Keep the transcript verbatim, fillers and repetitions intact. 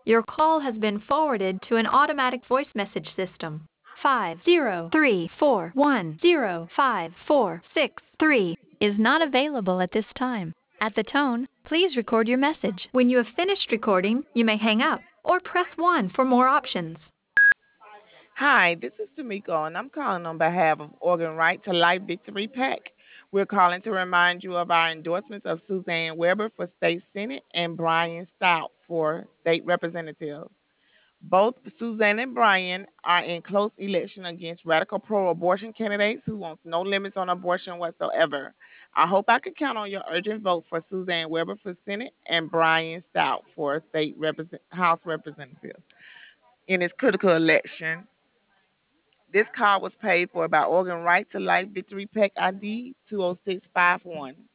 Your call has been forwarded to an automatic voice message system. Five zero three four one zero five four six three is not available at this time. At the tone, please record your message. When you have finished recording, you may hang up or press one for more options. Hi, this is Tamiko, and I'm calling on behalf of Organ Right to Life Victory PAC. We're calling to remind you of our endorsements of Suzanne Weber for State Senate and Brian Stout for State Representative. Both Suzanne and Brian are in close election against radical pro-abortion candidates who want no limits on abortion whatsoever. I hope I can count on your urgent vote for Suzanne Weber for Senate and Brian Stout for State Represent- House Representative in this critical election. This call was paid for by Organ Right to Life Victory PAC I D two oh six five one.